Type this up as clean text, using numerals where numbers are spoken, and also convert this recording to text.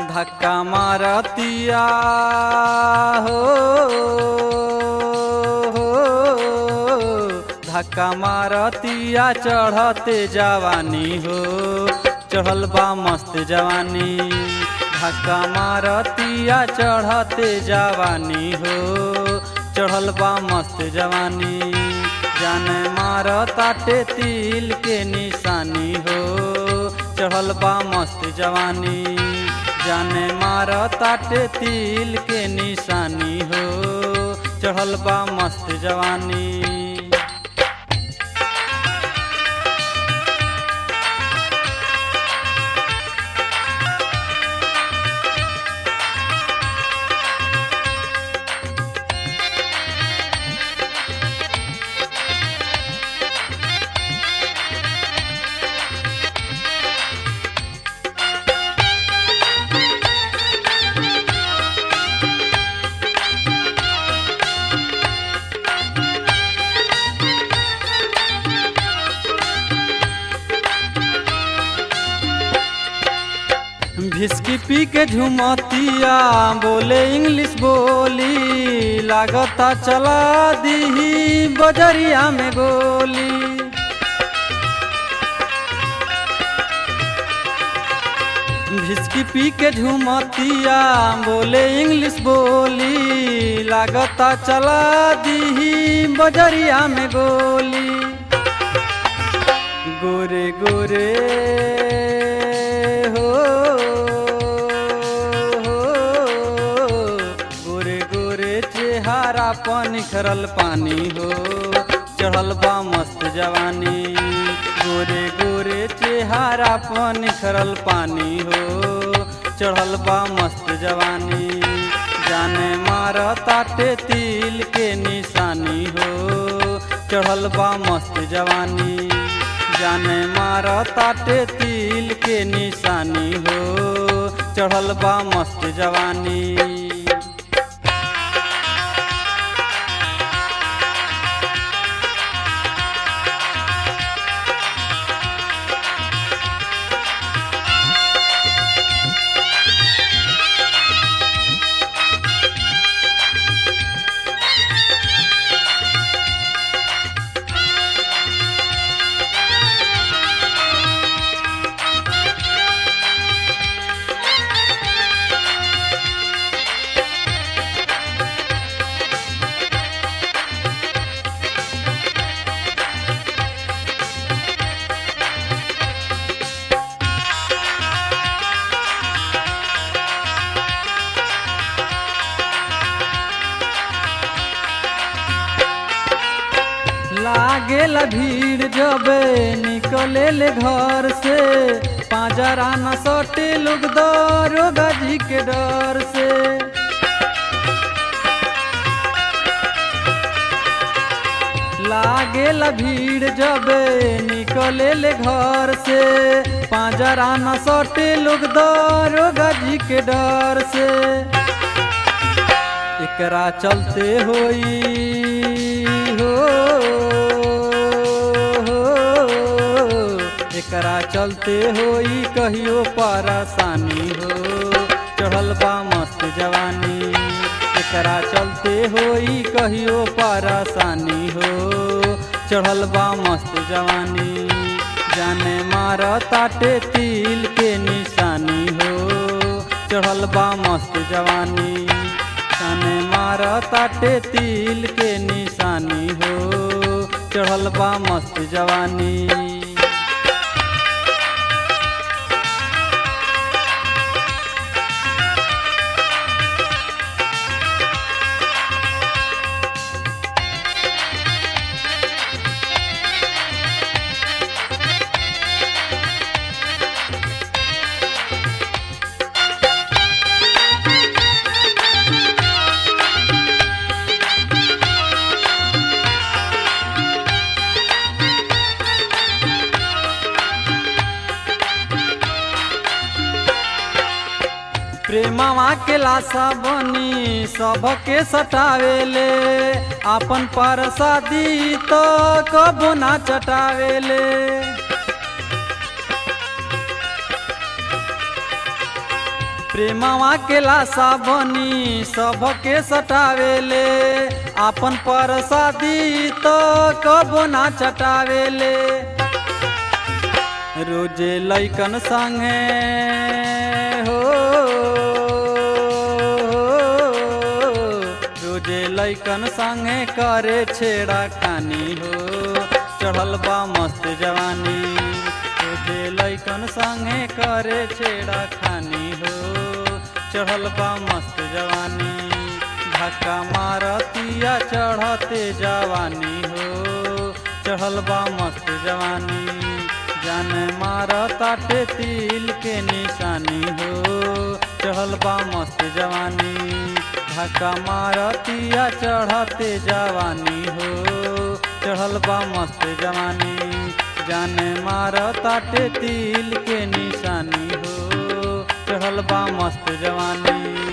धक्का मारतिया हो, धक्का मारतिया चढ़ते जवानी हो, चढ़ल बा मस्त जवानी। धक्का मारतिया चढ़ते जवानी हो, चढ़ल बा मस्त जवानी। जाने मारताटे तिल के निशानी हो, चढ़ल बा मस्त जवानी। जाने मारताटे तिल के निशानी हो, चढ़ल बा मस्त जवानी। भिस्की पी के झुमतिया बोले इंग्लिश बोली, लागता चला दी बजरिया में गोली। भिस्की पी के झुमतिया बोले इंग्लिश बोली, लागता चला दी बजरिया में गोली। गोरे गोरे हो, चेहरा पर निखरल पानी हो, चढ़ल बा मस्त जवानी। गोरे गोरे चेहरा पर निखरल पानी हो, चढ़ल बा मस्त जवानी। जाने मारताटे तिल के निशानी हो, चढ़ल बा मस्त जवानी। जाने मारताटे तिल के निशानी हो, चढ़ल बा मस्त जवानी। लागेला भीड़ जबे निकले ले घर से, पांजरा न सटे लोग दारोगा जी के डर से। लागेला भीड़ जबे निकले ले घर से, पांजरा न सटे लोग दारोगा जी के डर से। एकरा चलते होई हो, एकरा चलते होई कहियो परेशानी हो, चढ़ल बा मस्त जवानी। एकरा चलते होई कहियो परेशानी हो, चढ़ल बा मस्त जवानी। जाने मारताटे तिल के निशानी हो, चढ़ल बा मस्त जवानी। जाने मारताटे तिल के निशानी हो, चढ़ल बा मस्त जवानी। प्रेमवा के लाशा बनी सबके सटावेले, आपन परसादी तो कबो ना चटावेले। प्रेमवा के लाशा बनी सबके सटावेले आपन परसादी तो कबो ना चटावेले रोजे लैकन संगे हो रोजे लैकन संगे करे छेड़ा खानी हो चढ़ल बा मस्त जवानी रोजे लैकन संगे करे छेड़ा खानी हो चढ़ल बा मस्त जवानी धक्का मारतिया चढ़ते जवानी हो चढ़ल बा मस्त जवानी जान मारताटे तिल के निशानी हो चढ़ल बा मस्त जवानी धक्का मारतिया चढ़ते जवानी हो चढ़ल बा मस्त जवानी जान मारताटे तिल के निशानी हो चढ़ल बा मस्त जवानी।